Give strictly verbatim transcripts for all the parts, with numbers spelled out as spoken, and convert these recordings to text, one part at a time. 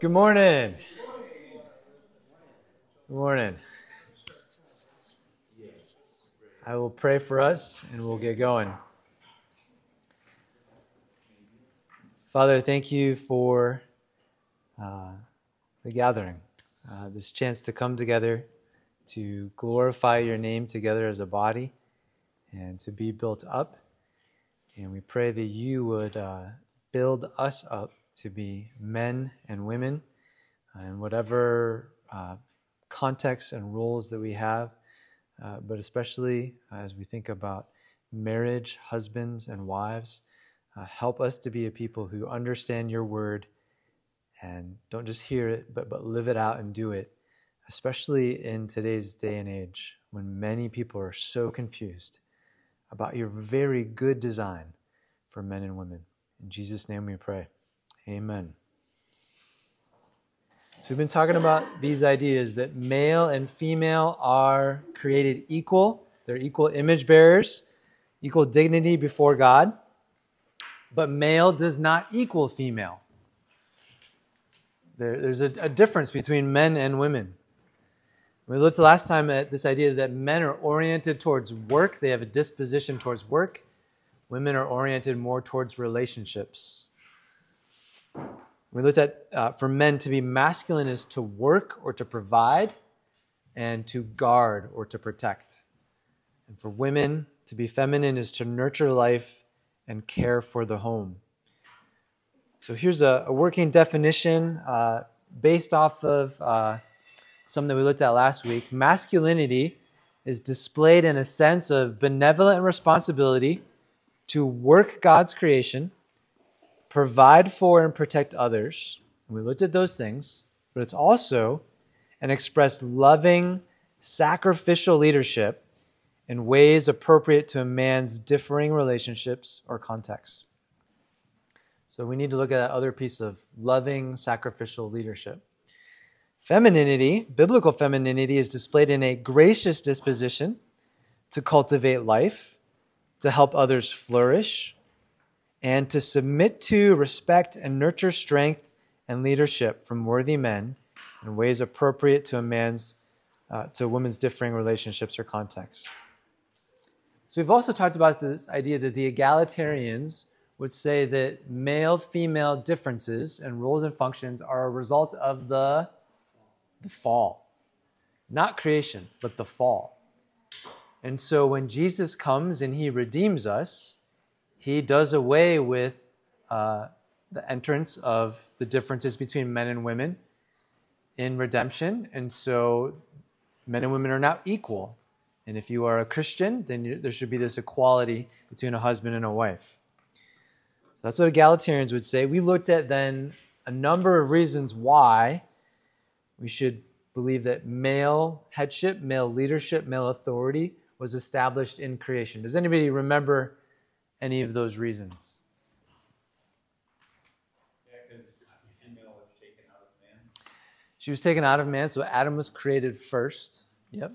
Good morning. Good morning. I will pray for us and we'll get going. Father, thank you for uh, the gathering, uh, this chance to come together to glorify your name together as a body and to be built up. And we pray that you would uh, build us up to be men and women in whatever uh, context and roles that we have, uh, but especially as we think about marriage, husbands and wives, uh, help us to be a people who understand your word and don't just hear it, but, but live it out and do it, especially in today's day and age when many people are so confused about your very good design for men and women. In Jesus' name we pray. Amen. So we've been talking about these ideas that male and female are created equal. They're equal image bearers, equal dignity before God. But male does not equal female. There, there's a, a difference between men and women. We looked last time at this idea that men are oriented towards work. They have a disposition towards work. Women are oriented more towards relationships. We looked at, uh, for men to be masculine is to work or to provide, and to guard or to protect. And for women, to be feminine is to nurture life and care for the home. So here's a, a working definition uh, based off of uh, some that we looked at last week. Masculinity is displayed in a sense of benevolent responsibility to work God's creation, provide for and protect others. And we looked at those things, but it's also an express loving, sacrificial leadership in ways appropriate to a man's differing relationships or contexts. So we need to look at that other piece of loving, sacrificial leadership. Femininity, biblical femininity, is displayed in a gracious disposition to cultivate life, to help others flourish, and to submit to, respect, and nurture strength and leadership from worthy men in ways appropriate to a man's, uh, to a woman's differing relationships or contexts. So we've also talked about this idea that the egalitarians would say that male-female differences and roles and functions are a result of the, the fall. Not creation, but the fall. And so when Jesus comes and he redeems us, he does away with uh, the entrance of the differences between men and women in redemption. And so men and women are now equal. And if you are a Christian, then you, there should be this equality between a husband and a wife. So that's what egalitarians would say. We looked at then a number of reasons why we should believe that male headship, male leadership, male authority was established in creation. Does anybody remember any of those reasons? Yeah, because the female was taken out of man. She was taken out of man, so Adam was created first. Yep.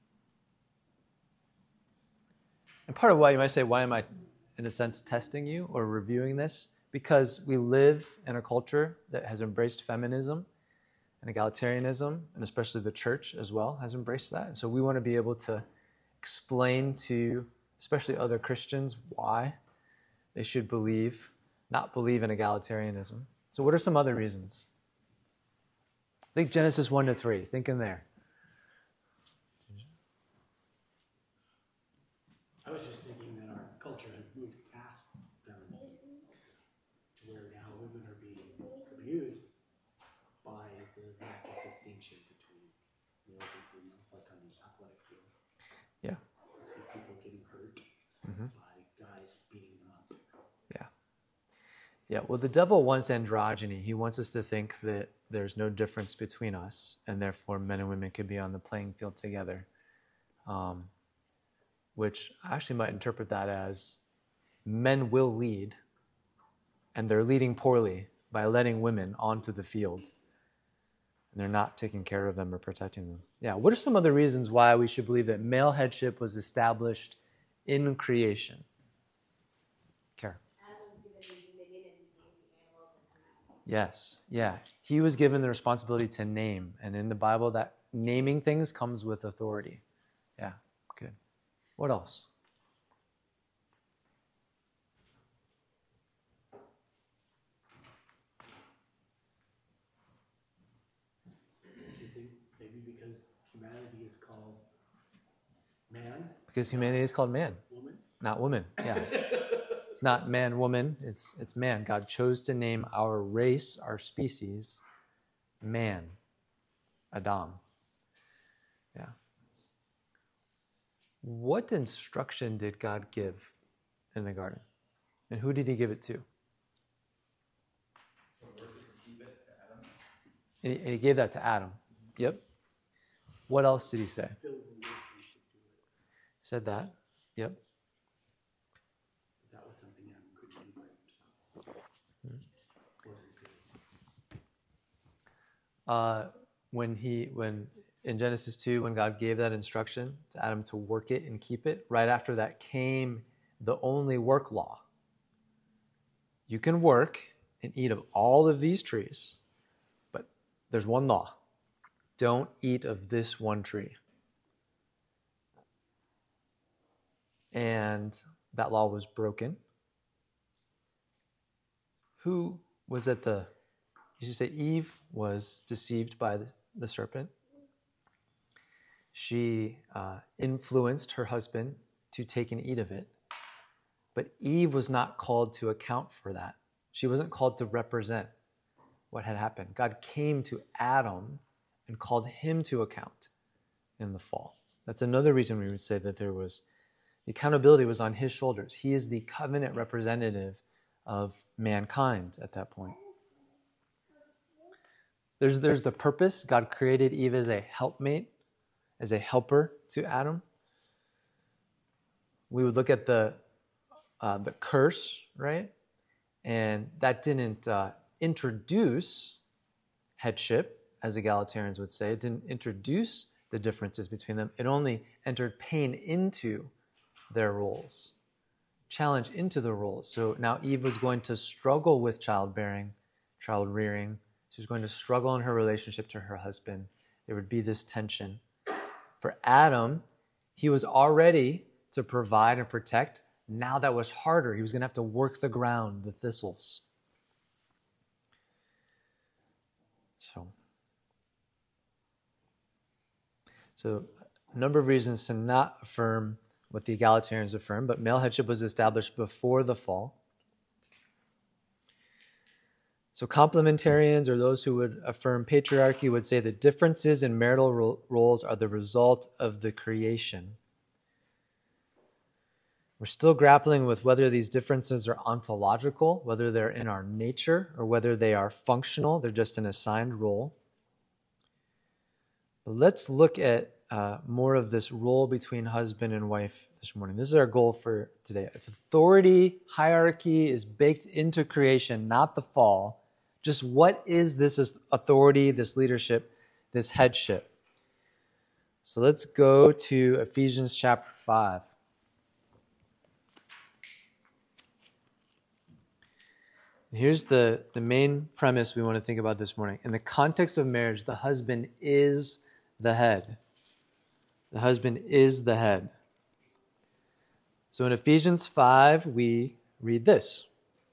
And part of why you might say, why am I, in a sense, testing you or reviewing this? Because we live in a culture that has embraced feminism and egalitarianism, and especially the church as well has embraced that. And so we want to be able to explain to especially other Christians why they should believe, not believe in egalitarianism. So what are some other reasons? Think Genesis one to three. Think in there. I was just thinking that our culture has moved past feminism to where now women are being abused by the lack of distinction between males and females, like on the athletic field. Yeah. I see people getting hurt Mm-hmm. by guys beating them up. Yeah. Yeah, well, the devil wants androgyny. He wants us to think that there's no difference between us, and therefore men and women could be on the playing field together. Um, which I actually might interpret that as men will lead, and they're leading poorly by letting women onto the field. And they're not taking care of them or protecting them. Yeah, what are some other reasons why we should believe that male headship was established in creation? Kara. Yes, yeah. He was given the responsibility to name. And in the Bible, that naming things comes with authority. Yeah, good. What else? Do you think maybe because humanity is called man, Because humanity is called man, woman? not woman. Yeah. It's not man, woman. It's it's man. God chose to name our race, our species, man, Adam. Yeah. What instruction did God give in the garden? And who did he give it to? And he, and he gave that to Adam. Yep. What else did he say? Build the work, you should do it. He said that. Yep. That was something Adam couldn't do by himself. Wasn't good. Uh, when he when in Genesis two, when God gave that instruction to Adam to work it and keep it, right after that came the only work law. You can work and eat of all of these trees, but there's one law. Don't eat of this one tree. And that law was broken. Who was at the, you should say Eve was deceived by the, the serpent. She uh, influenced her husband to take and eat of it. But Eve was not called to account for that. She wasn't called to represent what had happened. God came to Adam and called him to account in the fall. That's another reason we would say that there was, the accountability was on his shoulders. He is the covenant representative of mankind at that point. There's, there's the purpose. God created Eve as a helpmate, as a helper to Adam. We would look at the uh, the curse, right? And that didn't uh, introduce headship, as egalitarians would say. It didn't introduce the differences between them. It only entered pain into their roles, challenge into the roles. So now Eve was going to struggle with childbearing, child rearing. She was going to struggle in her relationship to her husband. There would be this tension. For Adam, he was already to provide and protect. Now that was harder. He was going to have to work the ground, the thistles. So, so a number of reasons to not affirm what the egalitarians affirm, but male headship was established before the fall. So complementarians, or those who would affirm patriarchy, would say the differences in marital ro- roles are the result of the creation. We're still grappling with whether these differences are ontological, whether they're in our nature, or whether they are functional. They're just an assigned role. But let's look at uh, more of this role between husband and wife this morning. This is our goal for today. If authority, hierarchy is baked into creation, not the fall, just what is this authority, this leadership, this headship? So let's go to Ephesians chapter five. Here's the, the main premise we want to think about this morning. In the context of marriage, the husband is the head. The husband is the head. So in Ephesians five, we read this.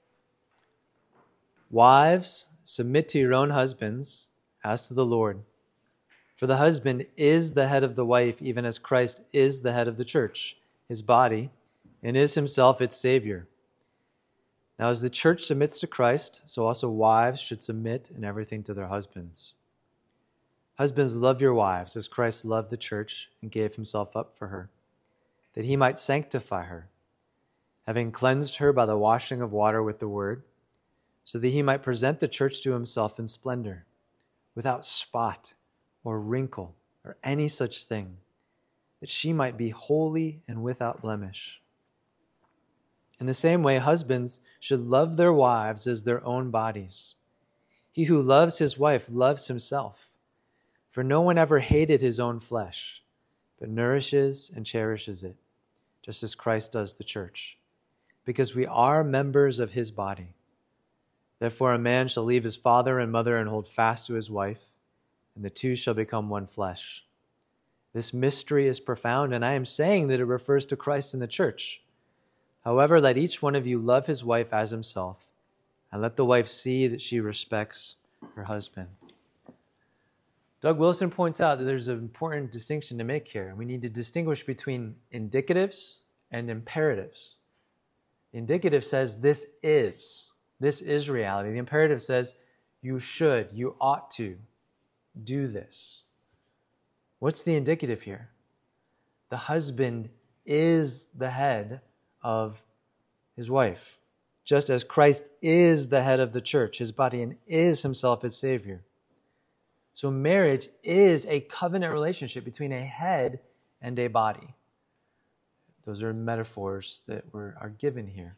Wives, submit to your own husbands as to the Lord. For the husband is the head of the wife, even as Christ is the head of the church, his body, and is himself its Savior. Now, as the church submits to Christ, so also wives should submit in everything to their husbands. Husbands, love your wives as Christ loved the church and gave himself up for her, that he might sanctify her, having cleansed her by the washing of water with the word, so that he might present the church to himself in splendor, without spot or wrinkle or any such thing, that she might be holy and without blemish. In the same way, husbands should love their wives as their own bodies. He who loves his wife loves himself. For no one ever hated his own flesh, but nourishes and cherishes it, just as Christ does the church, because we are members of his body. Therefore, a man shall leave his father and mother and hold fast to his wife, and the two shall become one flesh. This mystery is profound, and I am saying that it refers to Christ and the church. However, let each one of you love his wife as himself, and let the wife see that she respects her husband. Doug Wilson points out that there's an important distinction to make here. We need to distinguish between indicatives and imperatives. The indicative says this is. This is reality. The imperative says you should, you ought to do this. What's the indicative here? The husband is the head of his wife, just as Christ is the head of the church, his body, and is himself its Savior. So marriage is a covenant relationship between a head and a body. Those are metaphors that were, are given here.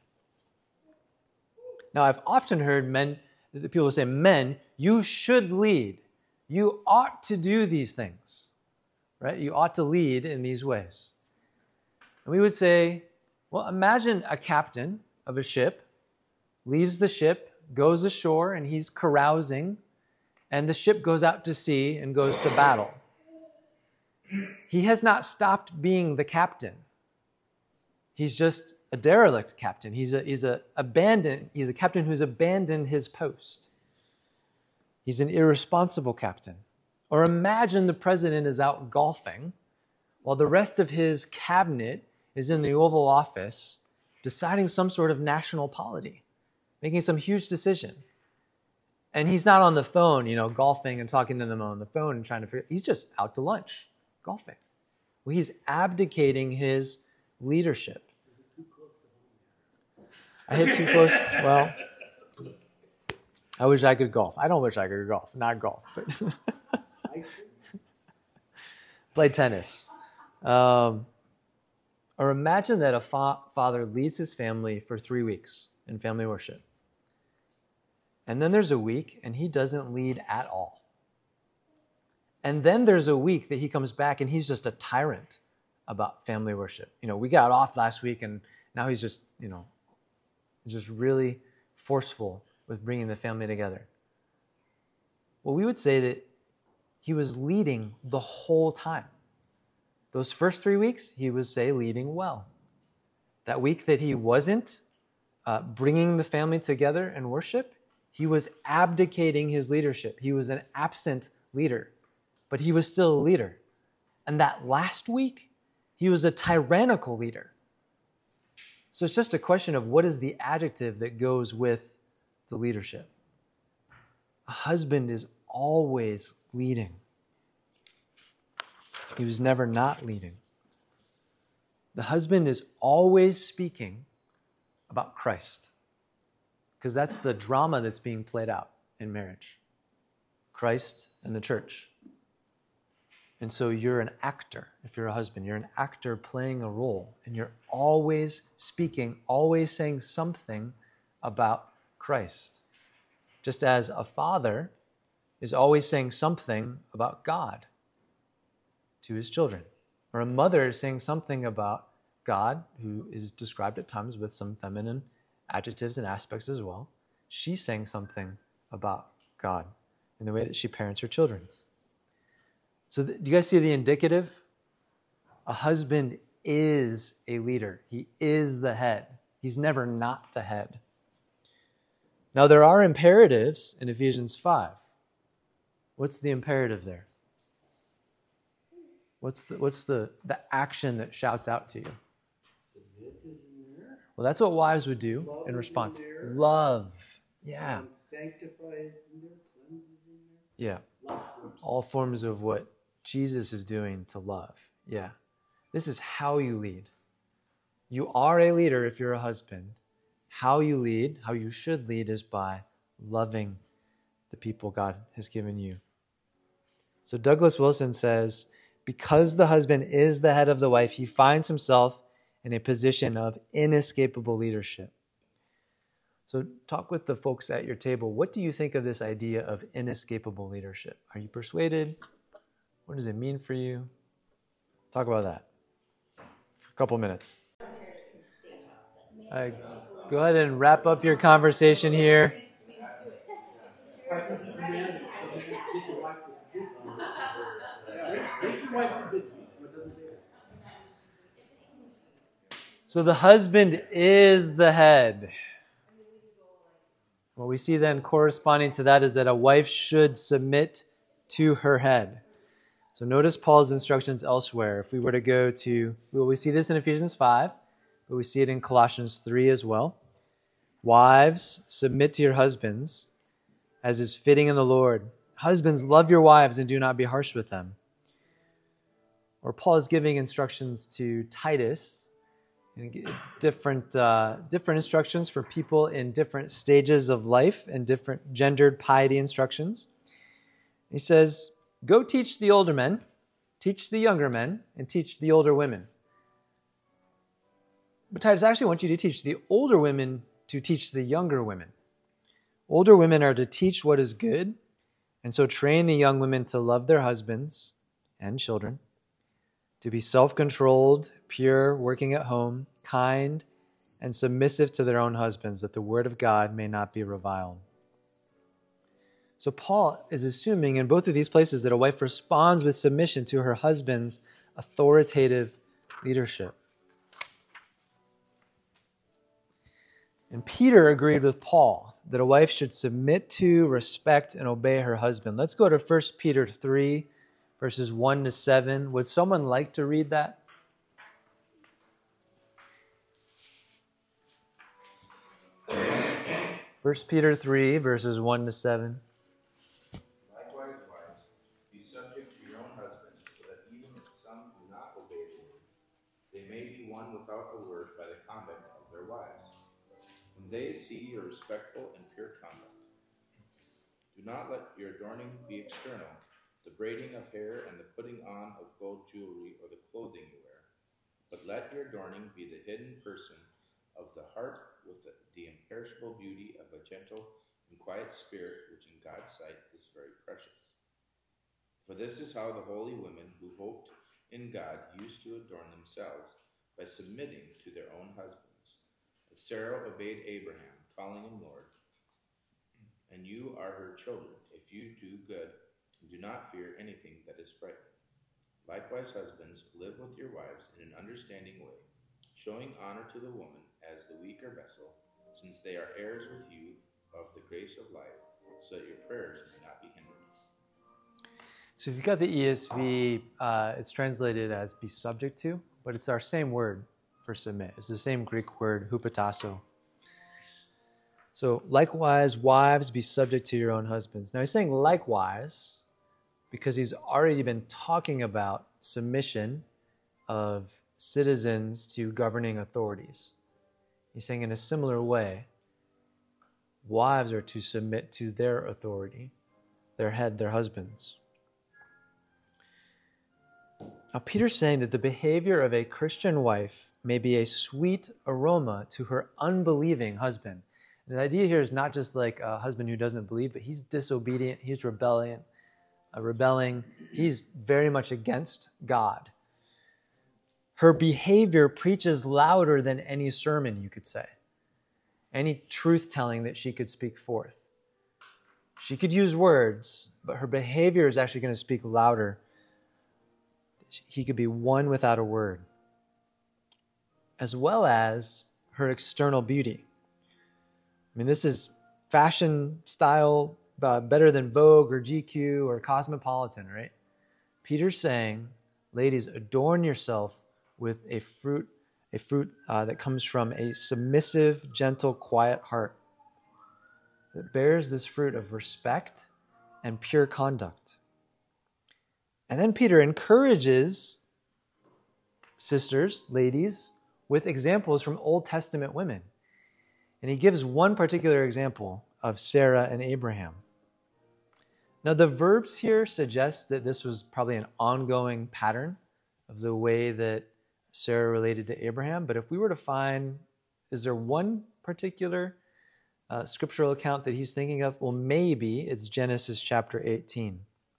Now, I've often heard men, people say, men, you should lead. You ought to do these things, right? You ought to lead in these ways. And we would say, well, imagine a captain of a ship leaves the ship, goes ashore, and he's carousing, and the ship goes out to sea and goes to battle. He has not stopped being the captain. He's just a derelict captain. He's a, he's a abandoned, he's a captain who's abandoned his post. He's an irresponsible captain. Or imagine the president is out golfing while the rest of his cabinet is in the Oval Office deciding some sort of national polity, making some huge decision. And he's not on the phone, you know, golfing and talking to them on the phone and trying to figure, he's just out to lunch, golfing. Well, he's abdicating his leadership. I hit too close. Well, I wish I could golf. I don't wish I could golf, not golf, but play tennis. Um, or imagine that a fa- father leads his family for three weeks in family worship. And then there's a week and he doesn't lead at all. And then there's a week that he comes back and he's just a tyrant about family worship. You know, we got off last week and now he's just, you know, just really forceful with bringing the family together. Well, we would say that he was leading the whole time. Those first three weeks, he was, say, leading well. That week that he wasn't uh, bringing the family together in worship, he was abdicating his leadership. He was an absent leader, but he was still a leader. And that last week, he was a tyrannical leader. So it's just a question of what is the adjective that goes with the leadership. A husband is always leading. He was never not leading. The husband is always speaking about Christ, because that's the drama that's being played out in marriage. Christ and the church. And so you're an actor. If you're a husband, you're an actor playing a role, and you're always speaking, always saying something about Christ. Just as a father is always saying something about God to his children, or a mother is saying something about God, who is described at times with some feminine adjectives and aspects as well. She's saying something about God in the way that she parents her children. So th- do you guys see the indicative? A husband is a leader. He is the head. He's never not the head. Now there are imperatives in Ephesians five. What's the imperative there? What's the what's the, the action that shouts out to you? Well, that's what wives would do Love in response. in there. Love. Yeah. Um, sanctifies in there, cleanses in there. Yeah. Love works. All forms of what Jesus is doing to love. Yeah. This is how you lead. You are a leader if you're a husband. How you lead, how you should lead, is by loving the people God has given you. So Douglas Wilson says, because the husband is the head of the wife, he finds himself in a position of inescapable leadership. So talk with the folks at your table. What do you think of this idea of inescapable leadership? Are you persuaded? What does it mean for you? Talk about that for a couple minutes. All right, go ahead and wrap up your conversation here. commandment. Get your wife to submit to you. Make your wife submit to you. What does it say? So the husband is the head. What we see then corresponding to that is that a wife should submit to her head. So notice Paul's instructions elsewhere. If we were to go to, well, we see this in Ephesians five, but we see it in Colossians three as well. Wives, submit to your husbands, as is fitting in the Lord. Husbands, love your wives and do not be harsh with them. Or Paul is giving instructions to Titus, different uh, different instructions for people in different stages of life and different gendered piety instructions. He says, go teach the older men, teach the younger men, and teach the older women. But Titus, I actually want you to teach the older women to teach the younger women. Older women are to teach what is good, and so train the young women to love their husbands and children, to be self-controlled, pure, working at home, kind, and submissive to their own husbands, that the word of God may not be reviled. So Paul is assuming in both of these places that a wife responds with submission to her husband's authoritative leadership. And Peter agreed with Paul that a wife should submit to, respect, and obey her husband. Let's go to First Peter three, verses one to seven. Would someone like to read that? First Peter three, verses one to seven. Likewise, wives, be subject to your own husbands, so that even if some do not obey the word, they may be won without the word by the conduct of their wives, when they see your respectful and pure conduct. Do not let your adorning be external, the braiding of hair and the putting on of gold jewelry or the clothing you wear, but let your adorning be the hidden person of the heart with the, the imperishable beauty of a gentle and quiet spirit, which in God's sight is very precious. For this is how the holy women who hoped in God used to adorn themselves, by submitting to their own husbands. As Sarah obeyed Abraham, calling him Lord, and you are her children, if you do good and do not fear anything that is frightening. Likewise, husbands, live with your wives in an understanding way, showing honor to the woman as the weaker vessel, since they are heirs with you of the grace of life, so that your prayers may not be hindered. So if you've got the E S V, uh, it's translated as be subject to, but it's our same word for submit. It's the same Greek word, hupotasso. So likewise, wives, be subject to your own husbands. Now he's saying likewise because he's already been talking about submission of citizens to governing authorities. He's saying in a similar way, wives are to submit to their authority, their head, their husbands. Now Peter's saying that the behavior of a Christian wife may be a sweet aroma to her unbelieving husband. And the idea here is not just like a husband who doesn't believe, but he's disobedient, he's rebellion, uh, rebelling, he's very much against God. Her behavior preaches louder than any sermon, you could say. Any truth-telling that she could speak forth. She could use words, but her behavior is actually going to speak louder. He could be won without a word. As well as her external beauty. I mean, this is fashion style, uh, better than Vogue or G Q or Cosmopolitan, right? Peter's saying, ladies, adorn yourself with a fruit, a fruit uh, that comes from a submissive, gentle, quiet heart that bears this fruit of respect and pure conduct. And then Peter encourages sisters, ladies, with examples from Old Testament women. And he gives one particular example of Sarah and Abraham. Now, the verbs here suggest that this was probably an ongoing pattern of the way that Sarah related to Abraham. But if we were to find, is there one particular uh, scriptural account that he's thinking of? Well, maybe it's Genesis chapter eighteen.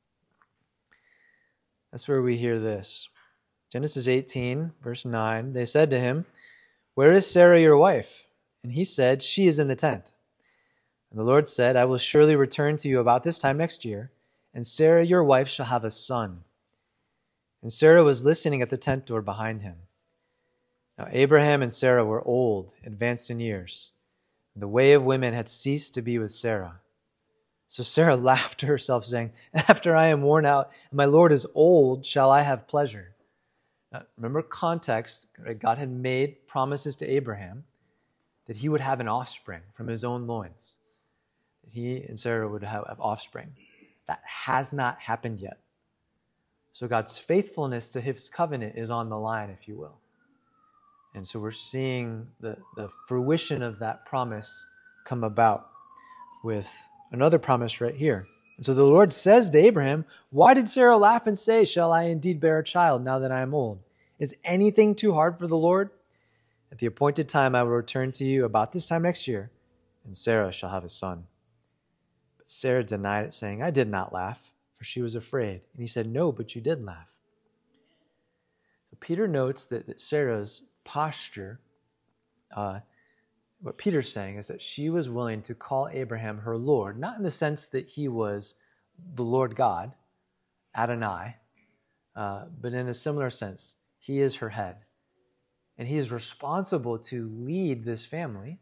That's where we hear this. Genesis eighteen, verse nine, they said to him, "Where is Sarah your wife?" And he said, "She is in the tent." And the Lord said, I will surely return to you about this time next year, and Sarah your wife shall have a son. And Sarah was listening at the tent door behind him. Now Abraham and Sarah were old, advanced in years. The way of women had ceased to be with Sarah. So Sarah laughed to herself, saying, after I am worn out, and my Lord is old, shall I have pleasure? Now, remember context, right? God had made promises to Abraham that he would have an offspring from his own loins. That he and Sarah would have, have offspring. That has not happened yet. So God's faithfulness to his covenant is on the line, if you will. And so we're seeing the, the fruition of that promise come about with another promise right here. And so the Lord says to Abraham, why did Sarah laugh and say, shall I indeed bear a child now that I am old? Is anything too hard for the Lord? At the appointed time I will return to you about this time next year, and Sarah shall have a son. But Sarah denied it, saying, I did not laugh, for she was afraid. And he said, no, but you did laugh. So Peter notes that, that Sarah's posture, uh, what Peter's saying is that she was willing to call Abraham her Lord, not in the sense that he was the Lord God, Adonai, uh, but in a similar sense, he is her head. And he is responsible to lead this family,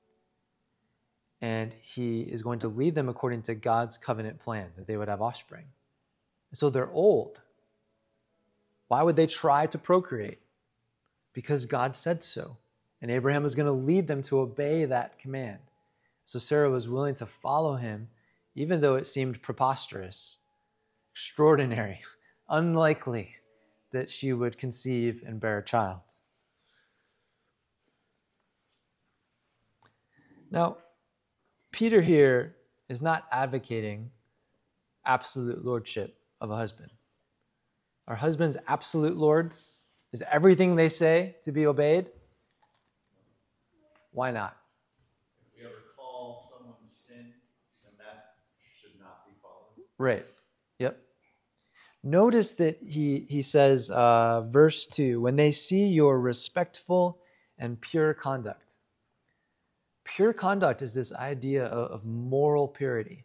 and he is going to lead them according to God's covenant plan, that they would have offspring. So they're old. Why would they try to procreate? Because God said so. And Abraham was going to lead them to obey that command. So Sarah was willing to follow him, even though it seemed preposterous, extraordinary, unlikely that she would conceive and bear a child. Now, Peter here is not advocating absolute lordship of a husband. Are husbands absolute lords? Is everything they say to be obeyed? Why not? If we ever call someone sin, then that should not be followed. Right. Yep. Notice that he, he says, uh, verse two, when they see your respectful and pure conduct. Pure conduct is this idea of, of moral purity.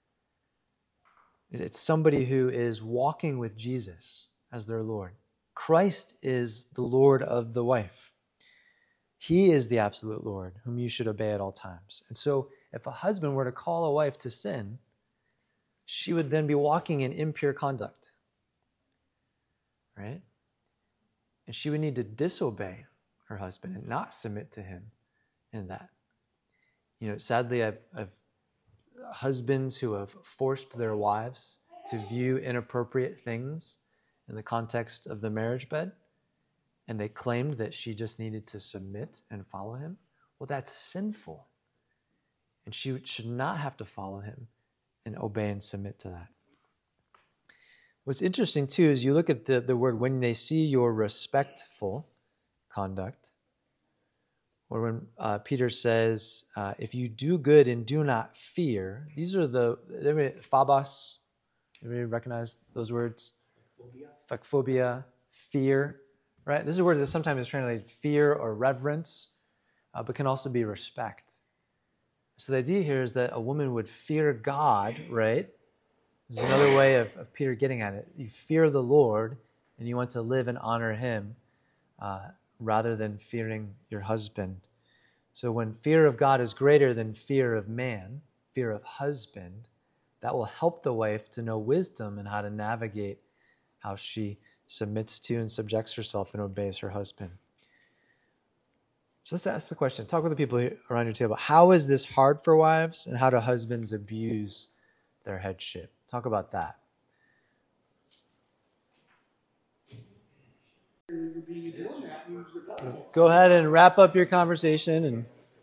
It's somebody who is walking with Jesus as their Lord. Christ is the Lord of the wife. He is the absolute Lord whom you should obey at all times. And so if a husband were to call a wife to sin, she would then be walking in impure conduct. Right? And she would need to disobey her husband and not submit to him in that. You know, sadly, I've, I've husbands who have forced their wives to view inappropriate things in the context of the marriage bed, and they claimed that she just needed to submit and follow him. Well, that's sinful. And she should not have to follow him and obey and submit to that. What's interesting, too, is you look at the, the word, when they see your respectful conduct, or when uh, Peter says, uh, if you do good and do not fear, these are the, phobos, everybody recognize those words? Phobia. Phobia, fear, right? This is a word that sometimes is translated fear or reverence, uh, but can also be respect. So the idea here is that a woman would fear God, right? This is another way of, of Peter getting at it. You fear the Lord, and you want to live and honor him uh, rather than fearing your husband. So when fear of God is greater than fear of man, fear of husband, that will help the wife to know wisdom and how to navigate how she submits to and subjects herself and obeys her husband. So let's ask the question. Talk with the people around your table. How is this hard for wives, and how do husbands abuse their headship? Talk about that. Go ahead and wrap up your conversation. And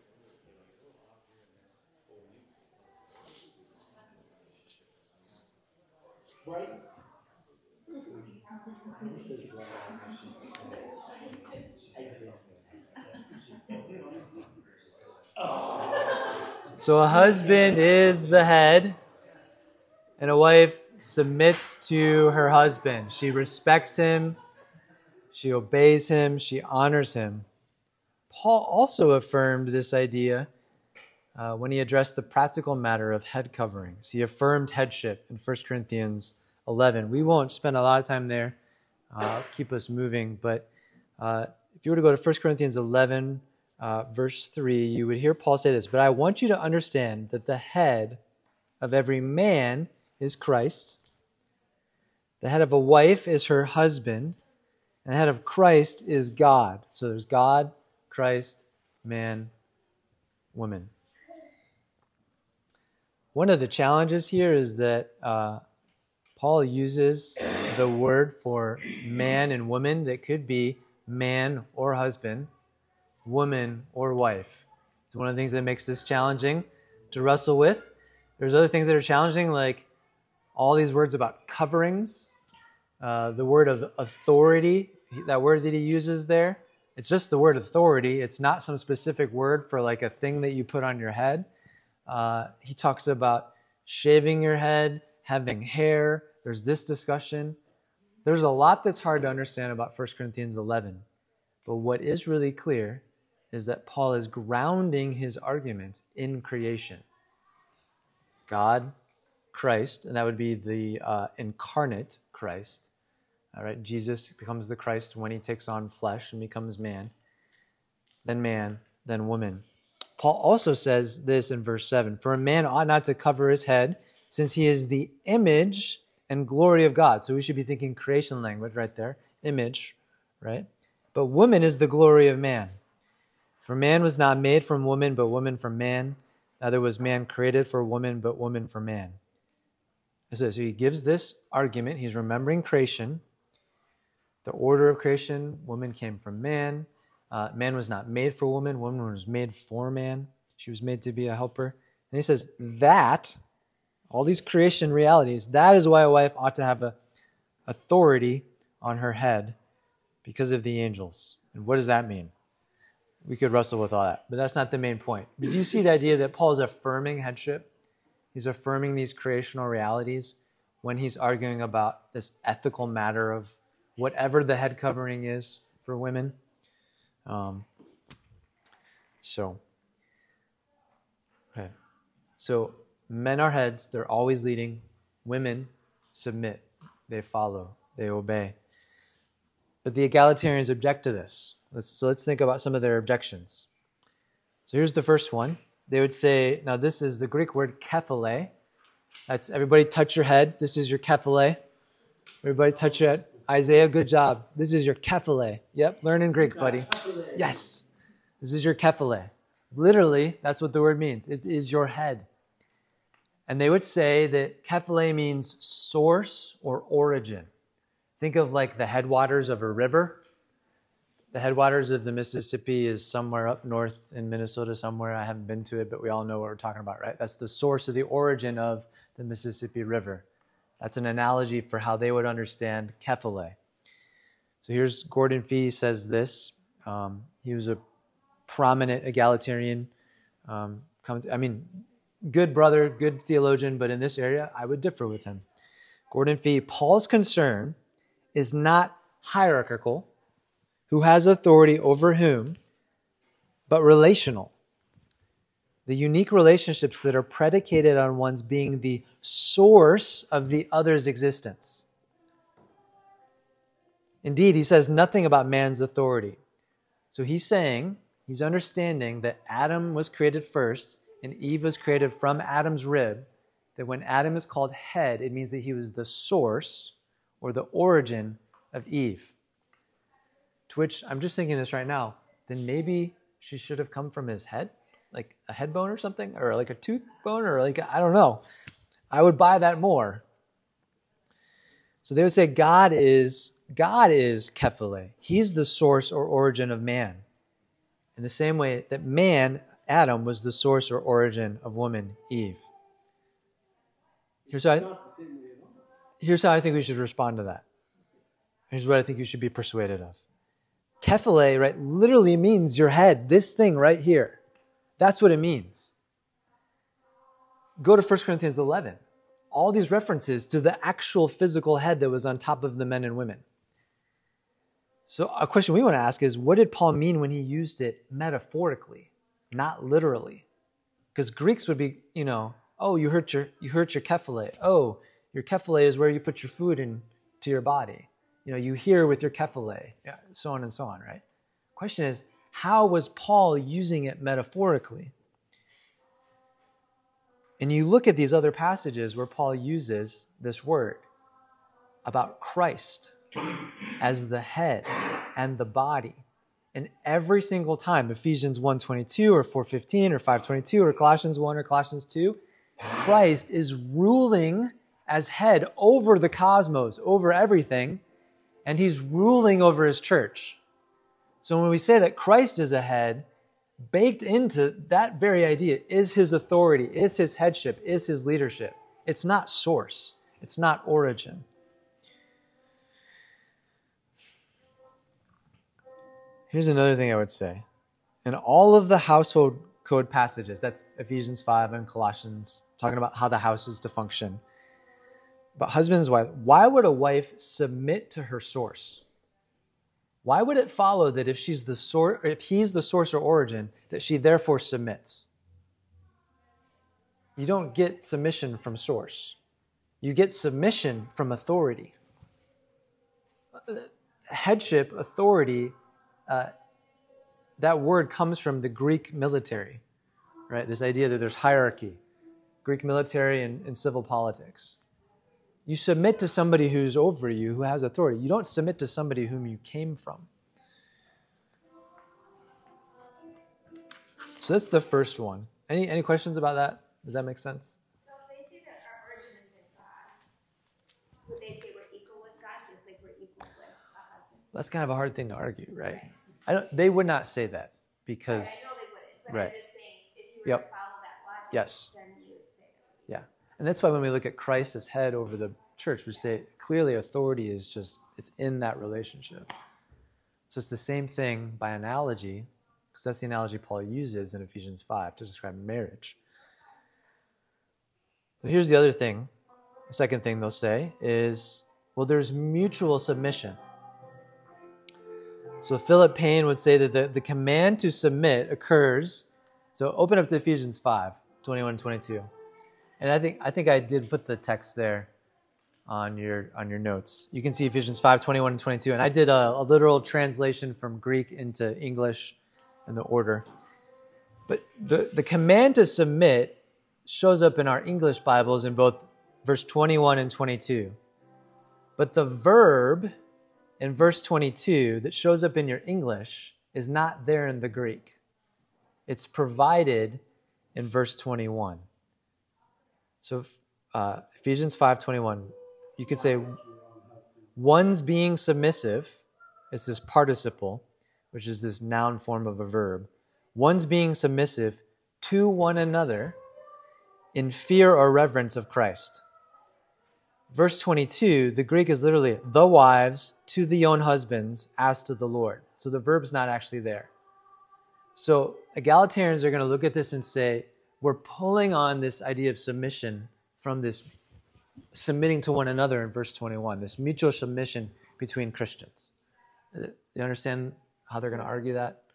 so a husband is the head, and a wife submits to her husband. She respects him, she obeys him, she honors him. Paul also affirmed this idea uh, when he addressed the practical matter of head coverings. He affirmed headship in First Corinthians eleven. We won't spend a lot of time there. Uh, keep us moving. But uh, if you were to go to First Corinthians eleven, uh, verse three, you would hear Paul say this, "But I want you to understand that the head of every man is Christ. The head of a wife is her husband, and the head of Christ is God." So there's God, Christ, man, woman. One of the challenges here is that uh, Paul uses the word for man and woman that could be man or husband, woman or wife. It's one of the things that makes this challenging to wrestle with. There's other things that are challenging, like all these words about coverings, uh, the word of authority, that word that he uses there. It's just the word authority. It's not some specific word for like a thing that you put on your head. Uh, he talks about shaving your head, having hair. There's this discussion. There's a lot that's hard to understand about First Corinthians eleven. But what is really clear is that Paul is grounding his argument in creation. God, Christ, and that would be the uh, incarnate Christ. All right, Jesus becomes the Christ when he takes on flesh and becomes man. Then man, then woman. Paul also says this in verse seven, "For a man ought not to cover his head, since he is the image and glory of God." So we should be thinking creation language right there. Image, right? "But woman is the glory of man. For man was not made from woman, but woman from man. Neither was man created for woman, but woman for man." So, so he gives this argument. He's remembering creation. The order of creation, woman came from man. Uh, man was not made for woman. Woman was made for man. She was made to be a helper. And he says that, all these creation realities, that is why a wife ought to have a authority on her head because of the angels. And what does that mean? We could wrestle with all that, but that's not the main point. Did you see the idea that Paul is affirming headship? He's affirming these creational realities when he's arguing about this ethical matter of whatever the head covering is for women. Um, so, okay. So men are heads, they're always leading. Women submit, they follow, they obey. But the egalitarians object to this. Let's, so let's think about some of their objections. So here's the first one. They would say, now this is the Greek word kephale. That's, everybody touch your head. This is your kephale. Everybody touch your head. Isaiah, good job. This is your kephale. Yep, learn in Greek, buddy. Yes. This is your kephale. Literally, that's what the word means. It is your head. And they would say that kephale means source or origin. Think of like the headwaters of a river. The headwaters of the Mississippi is somewhere up north in Minnesota somewhere. I haven't been to it, but we all know what we're talking about, right? That's the source of the origin of the Mississippi River. That's an analogy for how they would understand kephale. So here's Gordon Fee says this. Um, he was a prominent egalitarian. Um, I mean, good brother, good theologian, but in this area, I would differ with him. Gordon Fee, Paul's concern is not hierarchical, who has authority over whom, but relational. The unique relationships that are predicated on one's being the source of the other's existence. Indeed, he says nothing about man's authority. So he's saying, he's understanding that Adam was created first and Eve was created from Adam's rib, that when Adam is called head, it means that he was the source or the origin of Eve. To which I'm just thinking this right now, then maybe she should have come from his head, like a head bone or something, or like a tooth bone, or like, I don't know. I would buy that more. So they would say God is, God is kephale. He's the source or origin of man. In the same way that man, Adam, was the source or origin of woman, Eve. Here's how I, here's how I think we should respond to that. Here's what I think you should be persuaded of. Kephale, right, literally means your head, this thing right here. That's what it means. Go to First Corinthians eleven. All these references to the actual physical head that was on top of the men and women. So a question we want to ask is, what did Paul mean when he used it metaphorically, not literally? Because Greeks would be, you know, oh, you hurt your you hurt your kephale. Oh, your kephale is where you put your food into your body. You know, you hear with your kephale, yeah, so on and so on, right? Question is, how was Paul using it metaphorically? And you look at these other passages where Paul uses this word about Christ as the head and the body. And every single time, Ephesians one twenty-two or four fifteen or five twenty-two or Colossians one or Colossians two, Christ is ruling as head over the cosmos, over everything, and he's ruling over his church. So when we say that Christ is a head, baked into that very idea is his authority, is his headship, is his leadership. It's not source. It's not origin. Here's another thing I would say. In all of the household code passages, that's Ephesians five and Colossians, talking about how the house is to function. But husband and wife, why would a wife submit to her source? Why would it follow that if she's the source, if he's the source or origin, that she therefore submits? You don't get submission from source. You get submission from authority. Headship, authority, uh, that word comes from the Greek military, right? This idea that there's hierarchy, Greek military and, and civil politics. You submit to somebody who's over you, who has authority. You don't submit to somebody whom you came from. So that's the first one. Any any questions about that? Does that make sense? So if they say that our origin is in God, would they say we're equal with God, just like we're equal with a husband? That's kind of a hard thing to argue, right? I don't. They would not say that because. Right, I know they wouldn't, but right. I'm just saying, if you were Yep. to follow that logic, Yes. then you would say that. Yeah. And that's why when we look at Christ as head over the church, we say clearly authority is just, it's in that relationship. So it's the same thing by analogy, because that's the analogy Paul uses in Ephesians five to describe marriage. So here's the other thing. The second thing they'll say is, well, there's mutual submission. So Philip Payne would say that the, the command to submit occurs. So open up to Ephesians five, twenty-one and twenty-two. And I think I think I did put the text there on your on your notes. You can see Ephesians five, twenty-one and twenty-two. And I did a, a literal translation from Greek into English in the order. But the, the command to submit shows up in our English Bibles in both verse twenty-one and twenty-two. But the verb in verse twenty-two that shows up in your English is not there in the Greek. It's provided in verse twenty-one. So uh, Ephesians five twenty-one, you could say one's being submissive. It's this participle, which is this noun form of a verb. One's being submissive to one another in fear or reverence of Christ. Verse twenty-two, the Greek is literally, the wives to the own husbands as to the Lord. So the verb's not actually there. So egalitarians are going to look at this and say, we're pulling on this idea of submission from this submitting to one another in verse twenty-one, this mutual submission between Christians. You understand how they're going to argue that?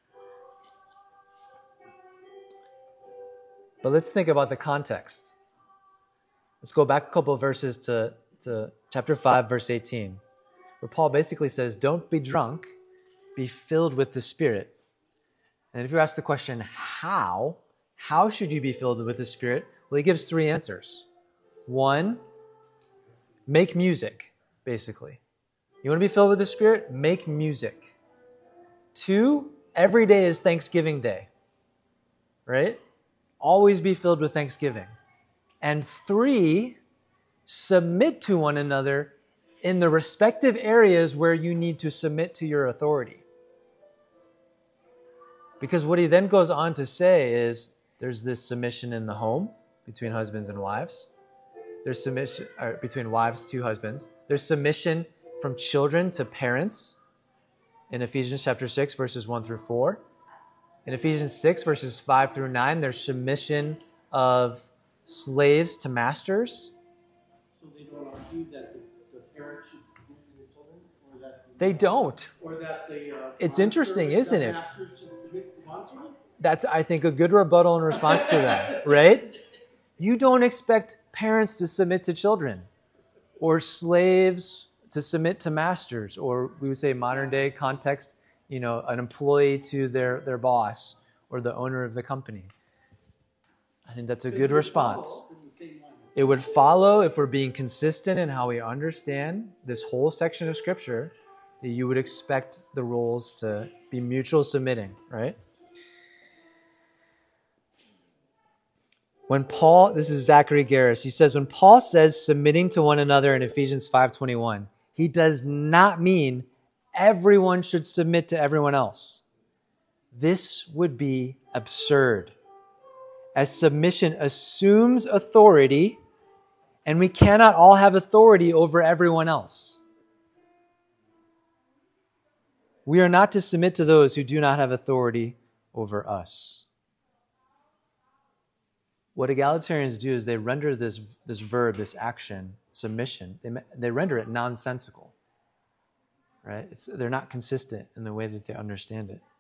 But let's think about the context. Let's go back a couple of verses to, to chapter five, verse eighteen, where Paul basically says, don't be drunk, be filled with the Spirit. And if you ask the question, how? How should you be filled with the Spirit? Well, he gives three answers. One, make music, basically. You want to be filled with the Spirit? Make music. Two, every day is Thanksgiving Day, right? Always be filled with thanksgiving. And three, submit to one another in the respective areas where you need to submit to your authority. Because what he then goes on to say is, there's this submission in the home between husbands and wives. There's submission or between wives to husbands. There's submission from children to parents in Ephesians chapter six, verses one through four. In Ephesians six, verses five through nine, there's submission of slaves to masters. So they don't argue that the, the parents should submit to their children? Or that the, They don't. Or that the... Uh, It's interesting, bondservant- isn't that it? masters should submit to bondservant? that's, I think, a good rebuttal in response to that, right? You don't expect parents to submit to children or slaves to submit to masters, or we would say modern day context, you know, an employee to their, their boss or the owner of the company. I think that's a good response. It would follow, if we're being consistent in how we understand this whole section of Scripture, that you would expect the roles to be mutual submitting, right? When Paul, this is Zachary Garris, he says, when Paul says submitting to one another in Ephesians five twenty-one, he does not mean everyone should submit to everyone else. This would be absurd, as submission assumes authority, and we cannot all have authority over everyone else. We are not to submit to those who do not have authority over us. What egalitarians do is they render this, this verb, this action, submission, they, they render it nonsensical. Right? It's, they're not consistent in the way that they understand it.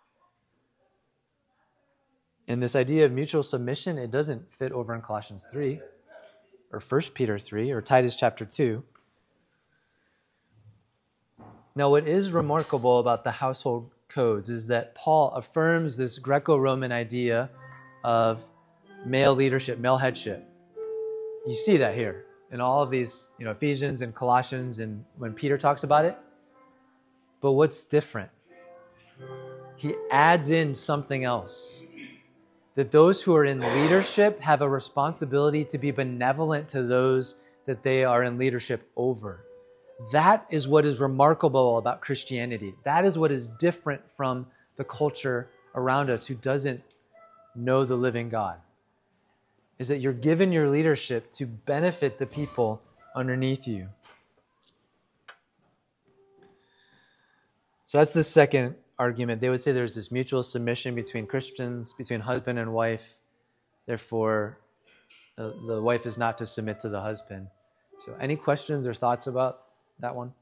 And this idea of mutual submission, it doesn't fit over in Colossians three, or First Peter three, or Titus chapter two. Now, what is remarkable about the household codes is that Paul affirms this Greco-Roman idea of male leadership, male headship. You see that here in all of these, you know, Ephesians and Colossians, and when Peter talks about it. But what's different? He adds in something else. That those who are in leadership have a responsibility to be benevolent to those that they are in leadership over. That is what is remarkable about Christianity. That is what is different from the culture around us who doesn't know the living God. Is that you're given your leadership to benefit the people underneath you. So that's the second argument. They would say there's this mutual submission between Christians, between husband and wife. Therefore, the, the wife is not to submit to the husband. So any questions or thoughts about that one?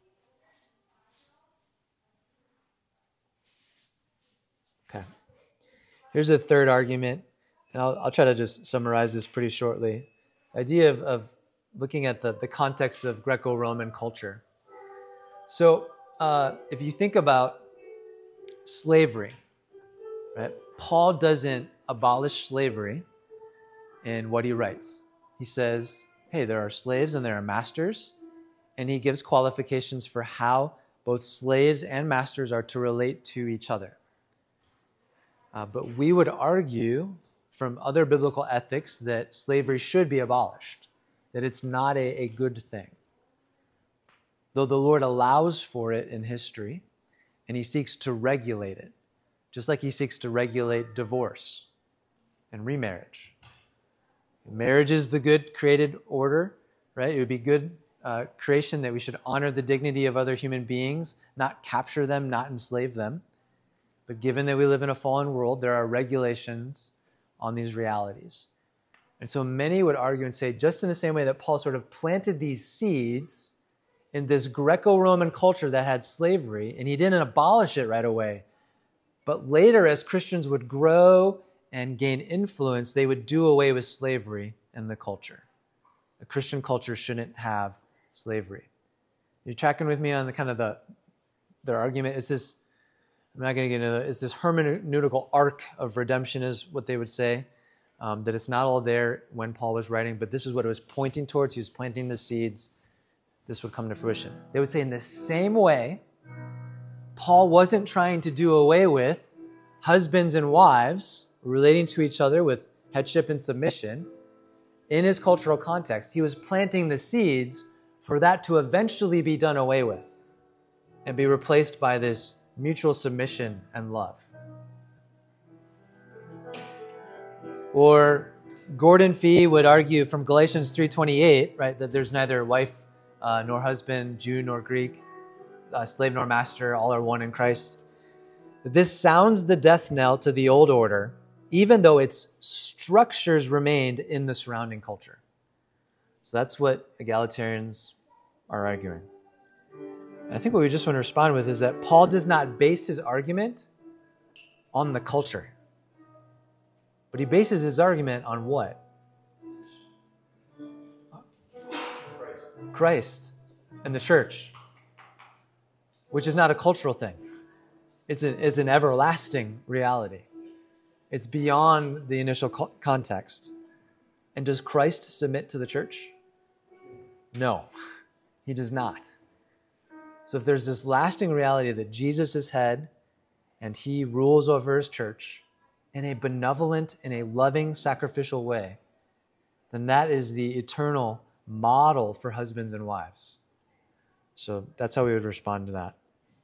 Okay. Here's a third argument, and I'll, I'll try to just summarize this pretty shortly. The idea of, of looking at the, the context of Greco-Roman culture. So uh, if you think about slavery, right? Paul doesn't abolish slavery in what he writes. He says, hey, there are slaves and there are masters, and he gives qualifications for how both slaves and masters are to relate to each other. Uh, but we would argue from other biblical ethics that slavery should be abolished, that it's not a, a good thing. Though the Lord allows for it in history, and he seeks to regulate it, just like he seeks to regulate divorce and remarriage. Marriage is the good created order, right? It would be good uh, creation that we should honor the dignity of other human beings, not capture them, not enslave them. But given that we live in a fallen world, there are regulations on these realities. And so many would argue and say, just in the same way that Paul sort of planted these seeds in this Greco-Roman culture that had slavery, and he didn't abolish it right away. But later, as Christians would grow and gain influence, they would do away with slavery in the culture. A Christian culture shouldn't have slavery. You're tracking with me on the kind of the their argument? It's this, I'm not going to get into it, it's this hermeneutical arc of redemption is what they would say. Um, that it's not all there when Paul was writing, but this is what it was pointing towards. He was planting the seeds. This would come to fruition. They would say in the same way, Paul wasn't trying to do away with husbands and wives relating to each other with headship and submission. In his cultural context, he was planting the seeds for that to eventually be done away with and be replaced by this mutual submission and love. Or Gordon Fee would argue from Galatians three twenty-eight, right, that there's neither wife Uh, nor husband, Jew nor Greek, uh, slave nor master, all are one in Christ. This sounds the death knell to the old order, even though its structures remained in the surrounding culture. So that's what egalitarians are arguing. And I think what we just want to respond with is that Paul does not base his argument on the culture. But he bases his argument on what? Christ and the church, which is not a cultural thing. It's an, it's an everlasting reality. It's beyond the initial co- context. And does Christ submit to the church? No, he does not. So if there's this lasting reality that Jesus is head and he rules over his church in a benevolent, in a loving, sacrificial way, then that is the eternal model for husbands and wives. So that's how we would respond to that.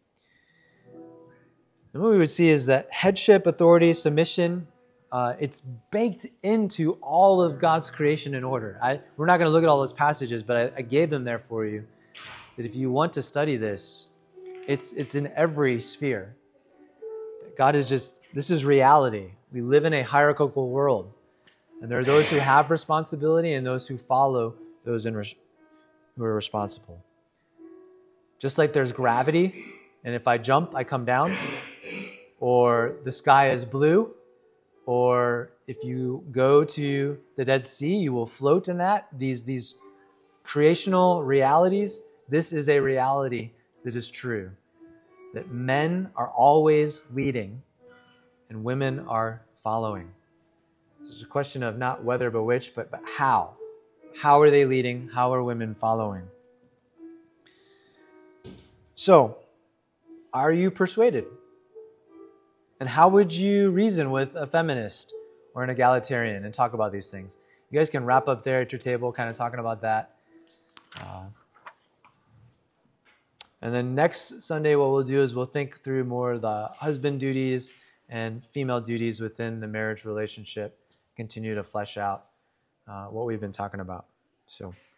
And what we would see is that headship, authority, submission, uh, it's baked into all of God's creation and order. I, we're not going to look at all those passages, but I, I gave them there for you. That if you want to study this, it's it's in every sphere. God is just, this is reality. We live in a hierarchical world. And there are those who have responsibility and those who follow those in res- who are responsible. Just like there's gravity, and if I jump, I come down, or the sky is blue, or if you go to the Dead Sea, you will float in that. These, these creational realities, this is a reality that is true. That men are always leading and women are following. This is a question of not whether but which, but, but how. How are they leading? How are women following? So, are you persuaded? And how would you reason with a feminist or an egalitarian and talk about these things? You guys can wrap up there at your table, kind of talking about that. Uh, and then next Sunday, what we'll do is we'll think through more of the husband duties and female duties within the marriage relationship, continue to flesh out uh, what we've been talking about. So.